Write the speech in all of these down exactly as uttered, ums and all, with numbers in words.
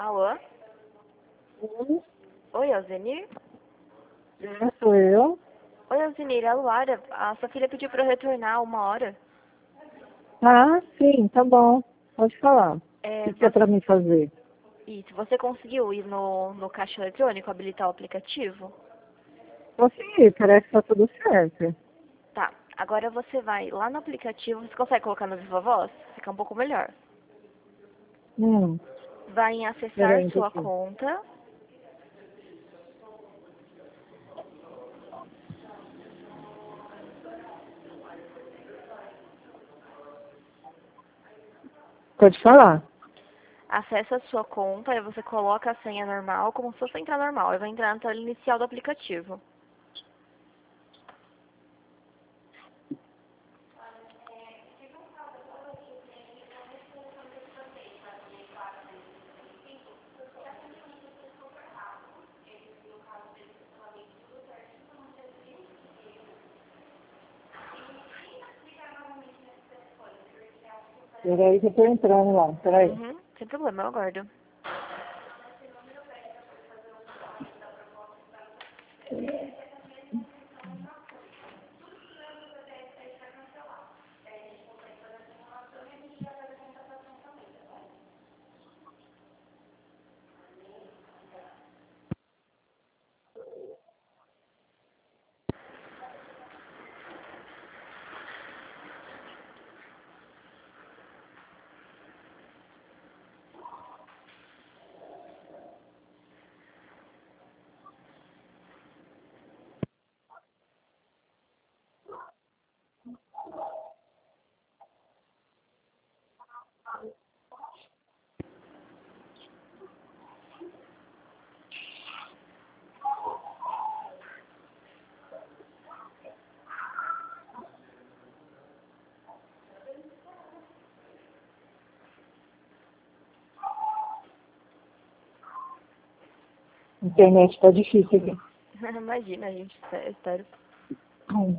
Alô? Oi, Oi, Alzenir? é, sou eu. Oi, Alzenir, é a Luara. A sua filha pediu pra eu retornar uma hora. Ah, sim, tá bom. Pode falar. O É, que que é você... pra mim fazer? Isso, você conseguiu ir no, no caixa eletrônico, habilitar o aplicativo? Consegui, parece que tá tudo certo. Tá, agora você vai lá no aplicativo, você consegue colocar no Viva Voz? Fica um pouco melhor. Hum, Vai em acessar peraí um sua pouquinho. conta. Pode falar. Acessa a sua conta, aí você coloca a senha normal, como se fosse entrar normal. Aí vai entrar na tela inicial do aplicativo. Peraí que eu tô entrando lá, peraí. Uhum, sem problema, eu aguardo. A internet tá difícil aqui. Imagina, gente, eu espero. Hum.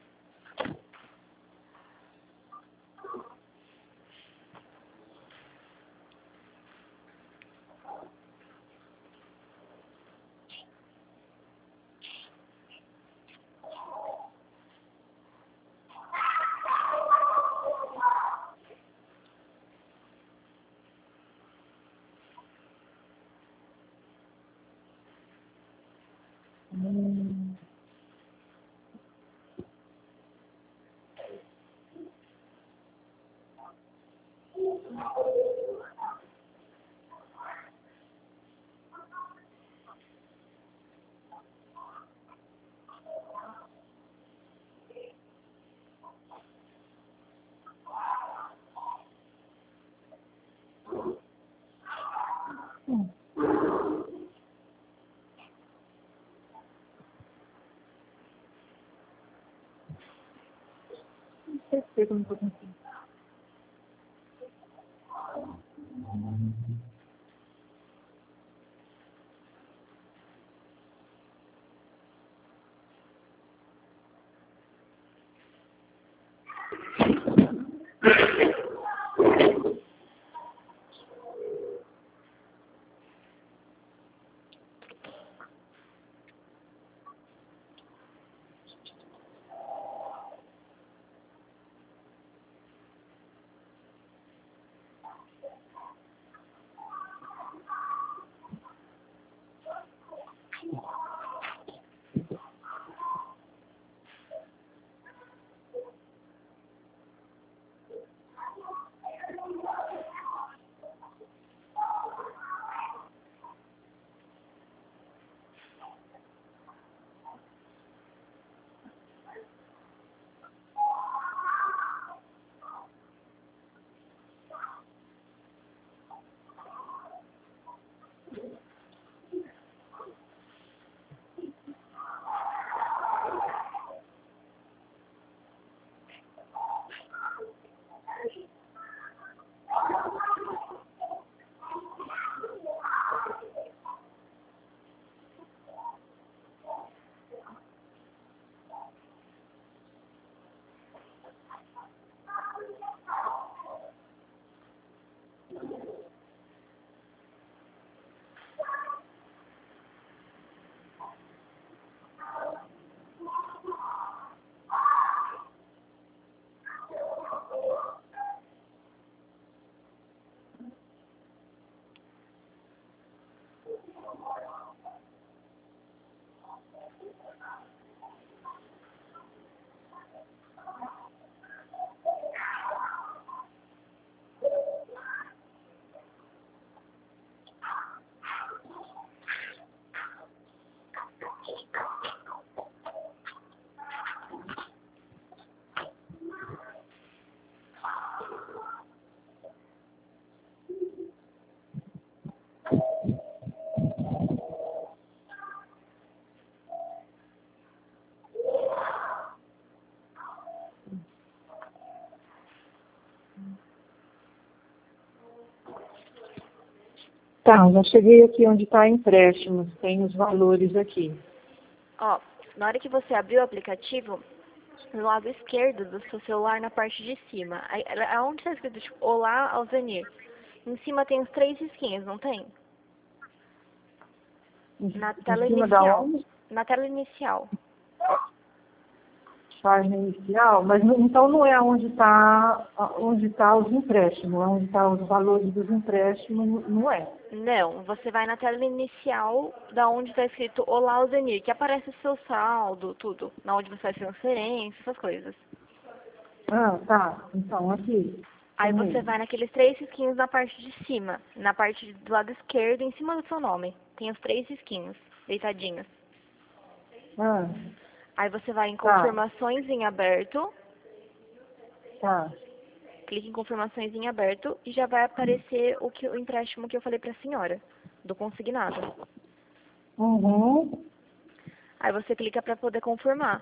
Hum. Hum. Não sei por que eu não tô conseguindo. Tá, já cheguei aqui onde está empréstimos, tem os valores aqui. Ó, na hora que você abrir o aplicativo, no lado esquerdo do seu celular, na parte de cima, aí, aonde está escrito, tipo, Olá, Alzenir, em cima tem os três risquinhos, não tem? Em, Na em tela cima da inicial. onde? Na tela inicial. Página inicial, mas não- então não é onde está onde tá os empréstimos, é onde estão os valores dos empréstimos, não é. Não, você vai na tela inicial, da onde está escrito Olá, Alzenir, que aparece o seu saldo, tudo. Na onde você faz transferência, essas coisas. Ah, tá. Então, aqui. Aí Tem você ele. vai naqueles três risquinhos na parte de cima, na parte do lado esquerdo, em cima do seu nome. Tem os três risquinhos, deitadinhos. Ah, Aí você vai em tá, confirmações em aberto, tá. clica em confirmações em aberto e já vai aparecer o, que, o empréstimo que eu falei para a senhora, do consignado. Uhum. Aí você clica para poder confirmar.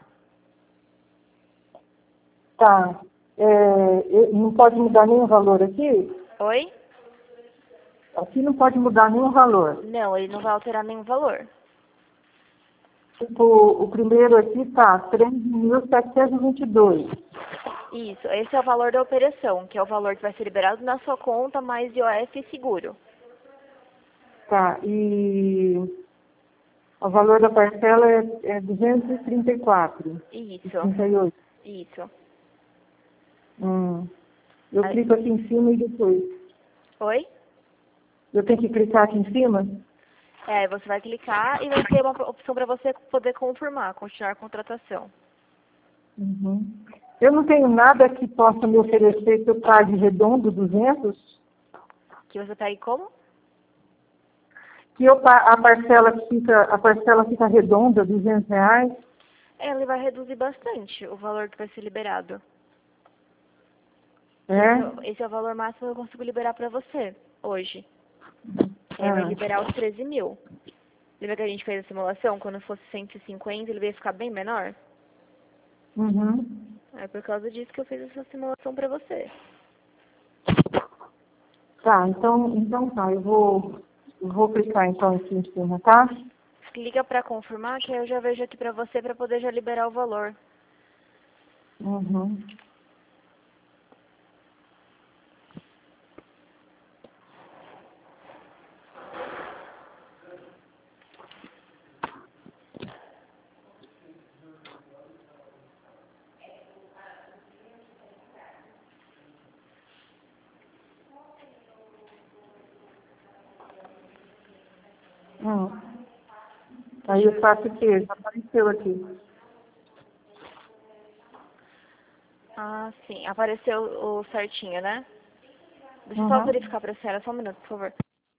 Tá. É, eu- não pode mudar nenhum valor aqui? Oi? Aqui não pode mudar nenhum valor. Não, ele não vai alterar nenhum valor. Tipo, o primeiro aqui tá três mil setecentos e vinte e dois. Isso, esse é o valor da operação, que é o valor que vai ser liberado na sua conta, mais I O F e seguro. Tá. E o valor da parcela é, é duzentos e trinta e quatro e Isso, trinta e oito. isso. Hum. Eu Aí- clico aqui em cima e depois. Oi? Eu tenho que clicar aqui em cima? É, você vai clicar e vai ter uma opção para você poder confirmar, continuar a contratação. Uhum. Eu não tenho nada que possa me oferecer que eu pague redondo duzentos, Que você pegue como? que eu, pa- a, parcela fica, a parcela fica redonda, duzentos reais. É, ele vai reduzir bastante o valor que vai ser liberado. Que esse, é o- É? esse é o valor máximo que eu consigo liberar para você, hoje. É, vai Ah, liberar os treze mil. Lembra que a gente fez a simulação? Quando fosse cento e cinquenta, ele ia ficar bem menor? uhum. É por causa disso que eu fiz essa simulação para você. Tá, então, então tá, eu vou, eu vou clicar então aqui em cima, tá? Clica para confirmar que aí eu já vejo aqui para você para poder já liberar o valor. Uhum. Hum. Aí eu faço o quê? Já apareceu aqui. Ah, sim. Apareceu o certinho, né? Deixa eu só Uhum. verificar para a senhora, só um minuto, por favor.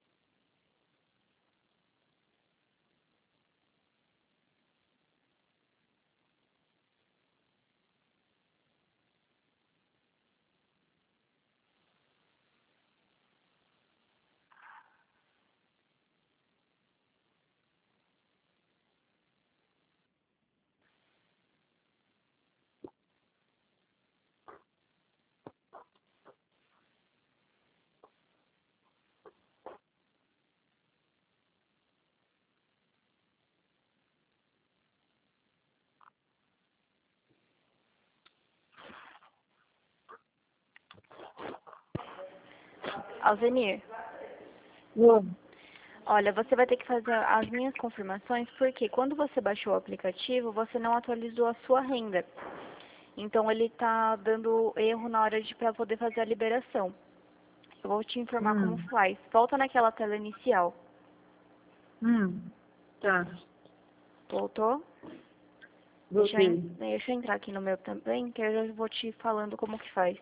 Alzenir, Hum. olha, você vai ter que fazer as minhas confirmações porque quando você baixou o aplicativo, você não atualizou a sua renda. Então ele tá dando erro na hora de para poder fazer a liberação. Eu vou te informar como Hum. faz. Volta naquela tela inicial. Hum. Tá, Voltou? Deixa eu, en- voltei. deixa eu entrar aqui no meu também, que eu já vou te falando como que faz.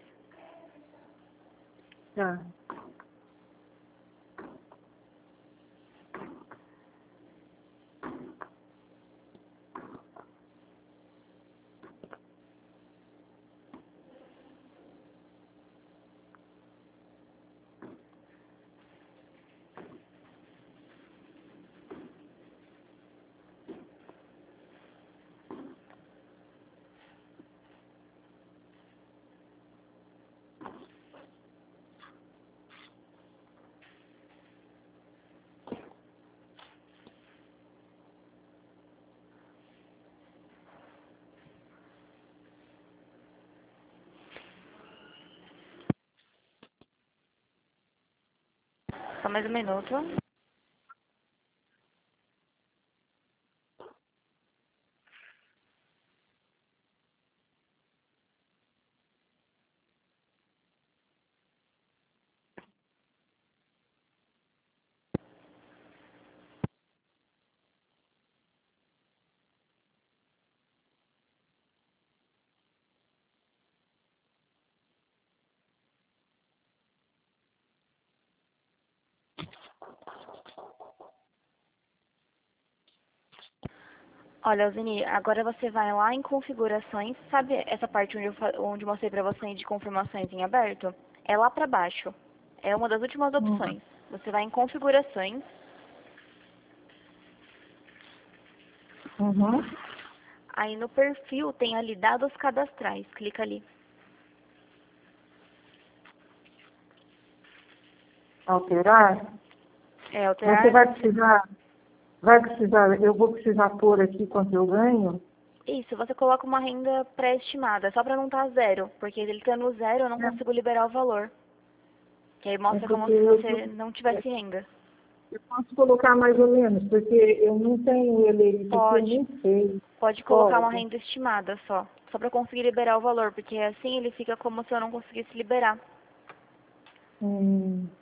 Tá. Só mais um minuto. Olha, Alzeni, agora você vai lá em configurações, sabe essa parte onde eu, fa- onde eu mostrei pra você de confirmações em aberto? É lá pra baixo. É uma das últimas opções. Você vai em configurações, Uhum. aí no perfil tem ali dados cadastrais. Clica ali. Alterar. É, Você alterar. vai precisar, vai precisar, eu vou precisar pôr aqui quanto eu ganho? Isso, você coloca uma renda pré-estimada, só pra não estar zero, porque ele estando zero eu não consigo liberar o valor. Que aí É mostra como porque se eu, você não tivesse renda. eu posso colocar mais ou menos, porque eu não tenho ele isso aqui, eu Pode. nem sei. Pode colocar uma Pode. renda estimada só. Só pra conseguir liberar o valor, porque assim ele fica como se eu não conseguisse liberar. Hum.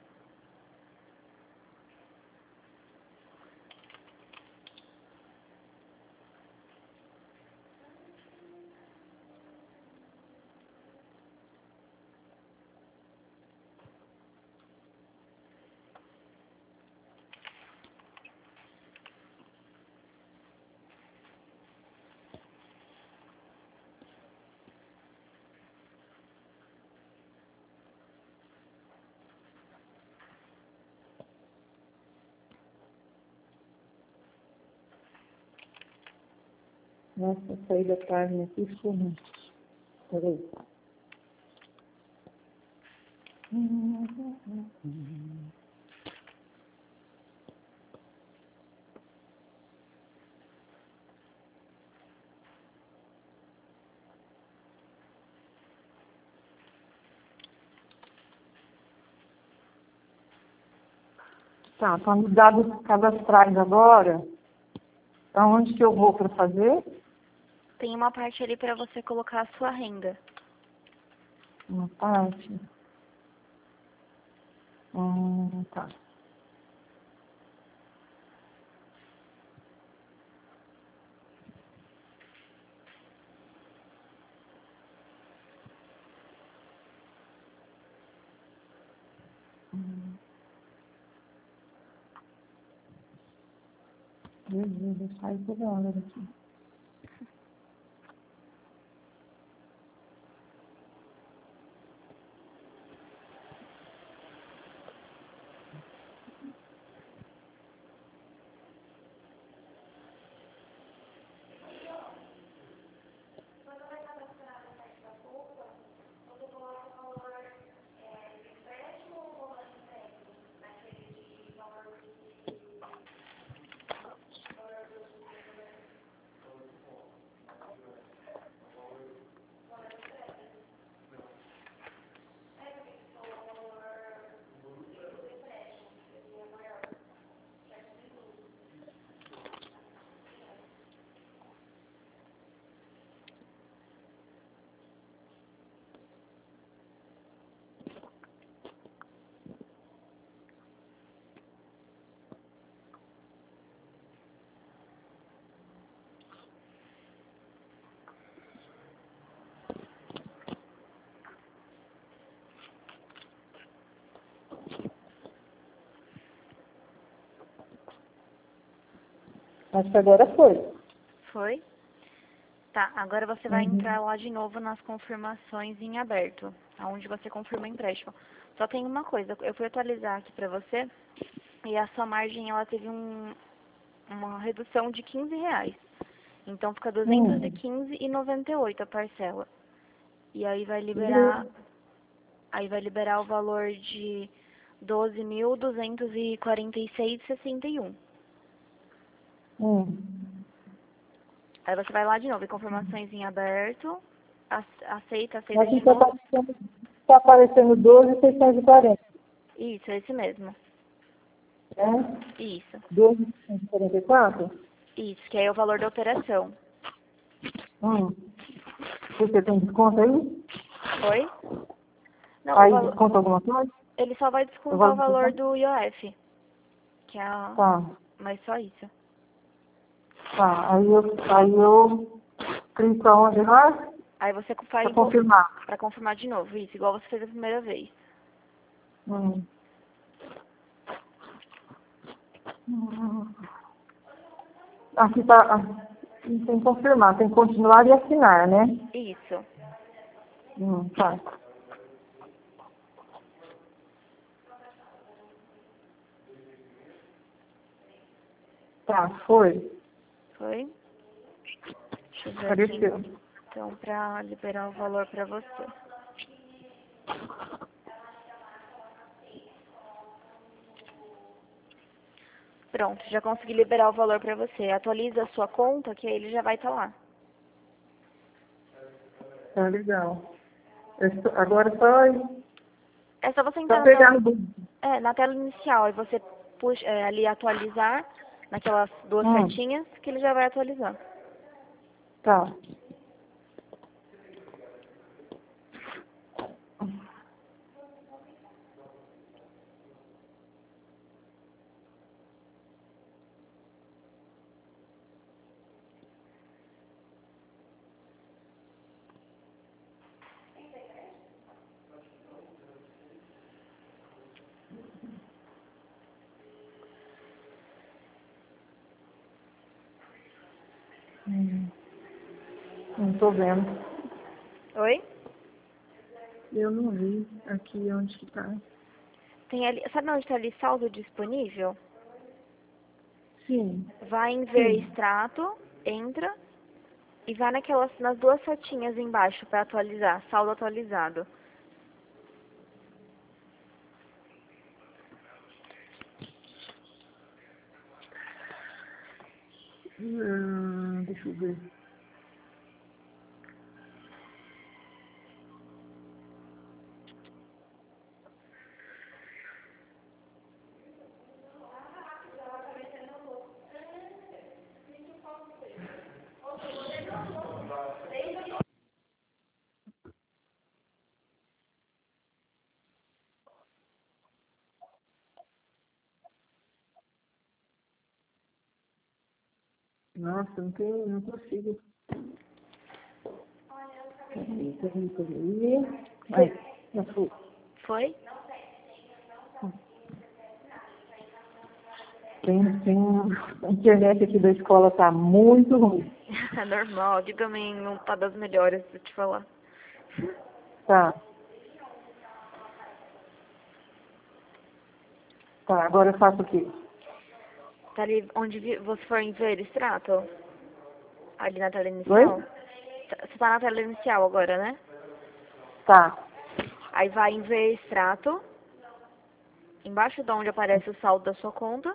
Nossa, saí da página aqui, ficou ruim. Peraí. Tá, tá nos dados cadastrais agora. Aonde que eu vou para fazer? Tem uma parte ali pra você colocar a sua renda. Uma parte. Hum, tá. Hum. Meu Deus, eu saio toda hora daqui. Acho que agora foi. Foi? Tá, agora você vai Uhum. entrar lá de novo nas confirmações em aberto, aonde você confirma o empréstimo. Só tem uma coisa, eu fui atualizar aqui pra você e a sua margem ela teve um, uma redução de quinze reais. Então fica duzentos e Hum. quinze reais e noventa e oito a parcela. E aí vai liberar, Beleza. aí vai liberar o valor de doze mil duzentos e quarenta e seis reais e sessenta e um. Hum. Aí você vai lá de novo, em confirmações em aberto, ace- aceita, aceita Aqui de está novo. aparecendo, tá aparecendo doze mil seiscentos e quarenta. Isso, é esse mesmo. É? Isso. doze mil cento e quarenta e quatro? Isso, que aí é o valor da operação. Hum. Você tem desconto aí? Oi? Não, o Aí valor, desconta alguma coisa? ele só vai Eu descontar vou o valor descontar? do I O F, que é a, Tá, mas só isso. tá. Aí eu, aí eu clico aonde lá? Aí você Pra faz confirmar. para confirmar de novo, isso, igual você fez a primeira vez. Hum. Hum. Aqui tá. ah, Tem que confirmar, tem que continuar e assinar, né? Isso. Hum, tá. Tá, foi. Foi? Deixa eu ver aqui. Apareceu. Então, para liberar o valor para você. Pronto, já consegui liberar o valor para você. Atualiza a sua conta, que aí ele já vai estar lá. Tá legal. É só- Agora só, É só você só entrar pegar na, no banco. é, na tela inicial e você puxa é, ali atualizar, naquelas duas Hum, setinhas, que ele já vai atualizar. tá. Hum, não tô vendo. Oi? Eu não vi aqui onde que tá. Tem ali, sabe onde está ali saldo disponível? Sim, Vai em ver sim. extrato, entra e vai naquelas, nas duas setinhas embaixo para atualizar, saldo atualizado. Hum, deixa eu ver. Nossa, não tem, não consigo. Peraí, peraí, peraí. Aí, já fui. Foi? Tem, tem, a internet aqui da escola tá muito ruim. É normal, aqui também não tá das melhores, vou te falar. Tá, tá, agora eu faço o quê? Tá ali onde vi- você for em ver extrato? Ali na tela Oi? inicial? Tá- Você tá na tela inicial agora, né? Tá. Aí vai em ver extrato, embaixo de onde aparece o saldo da sua conta,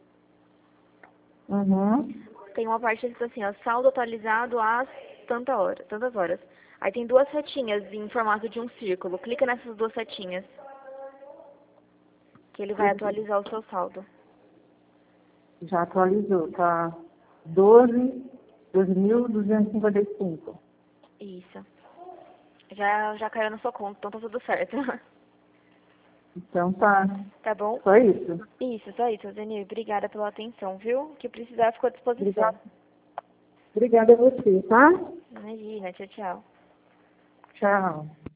Uhum. tem uma parte escrita assim, ó, saldo atualizado às tanta hora, tantas horas. Aí tem duas setinhas em formato de um círculo. Clica nessas duas setinhas, que ele vai atualizar o seu saldo. Já atualizou, tá? doze, doze mil duzentos e cinquenta e cinco. Isso. Já, já caiu na sua conta, então tá tudo certo. Então tá. Tá bom? Só isso. Isso, só isso, Zenir. Obrigada pela atenção, viu? O que precisar, ficou à disposição. Obrigada. Obrigada a você, tá? Imagina, tchau, tchau. Tchau.